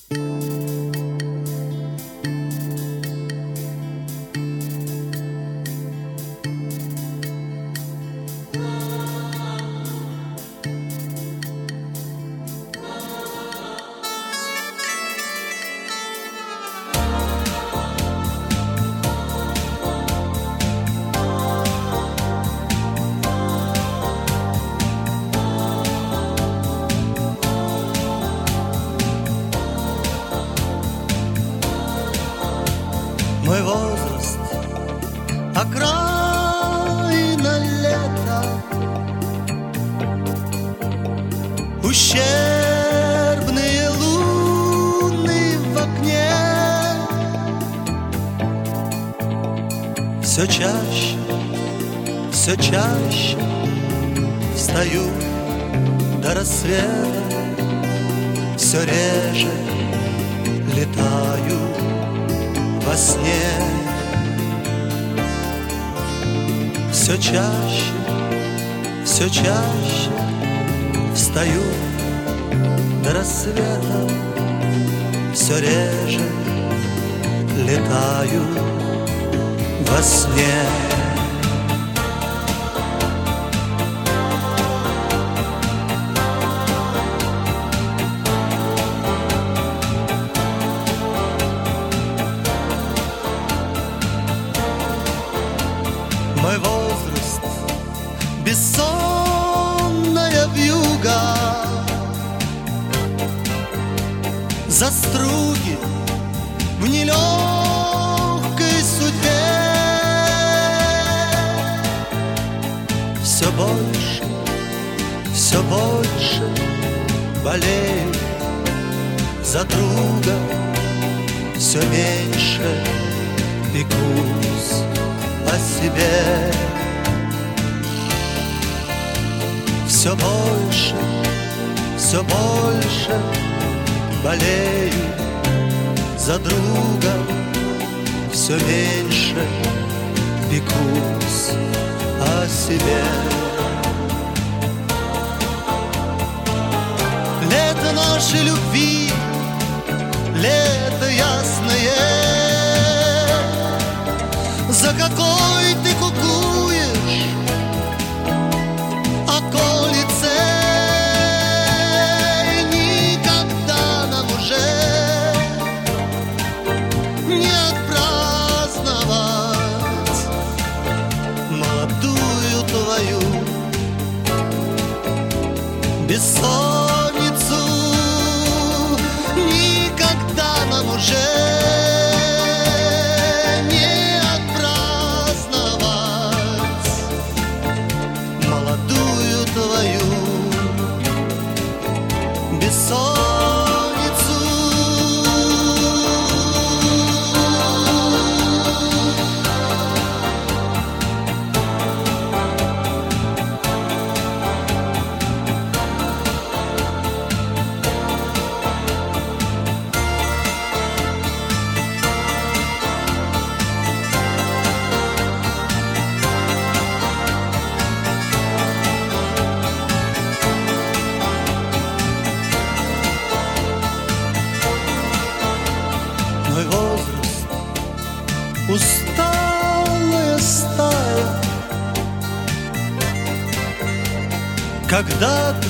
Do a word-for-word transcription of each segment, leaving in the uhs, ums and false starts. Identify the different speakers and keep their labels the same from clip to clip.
Speaker 1: Мой возраст — окраина лета, ущербные луны в окне. Все чаще, все чаще встаю до рассвета, все реже летаю во сне. Все чаще, все чаще встаю до рассвета, все реже летаю во сне. Мой возраст — бессонная вьюга, заструги в нелегкой судьбе. Все больше, все больше болею за друга, все меньше пекусь о себе. Все больше, все больше болею за друга, все меньше пекусь о себе. Лето нашей любви, лето ясное, за какой ты кукуешь околице. Никогда нам уже не отпраздновать молодую твою бессонницу. Никогда нам уже твою бессонницу. Мой возраст — усталая стая, когда-то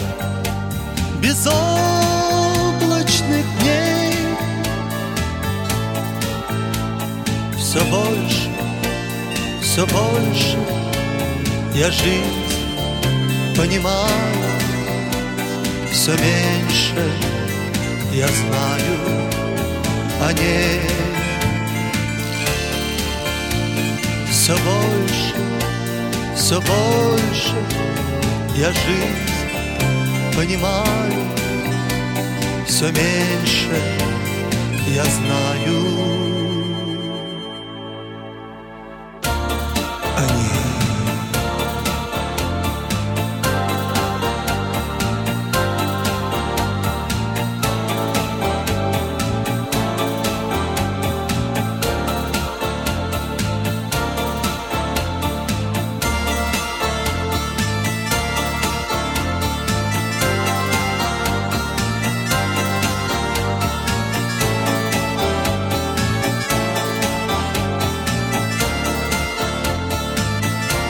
Speaker 1: безоблачных дней. Все больше, все больше я жизнь понимаю, все меньше я знаю о ней. Все больше, все больше я жизнь понимаю, все меньше я знаю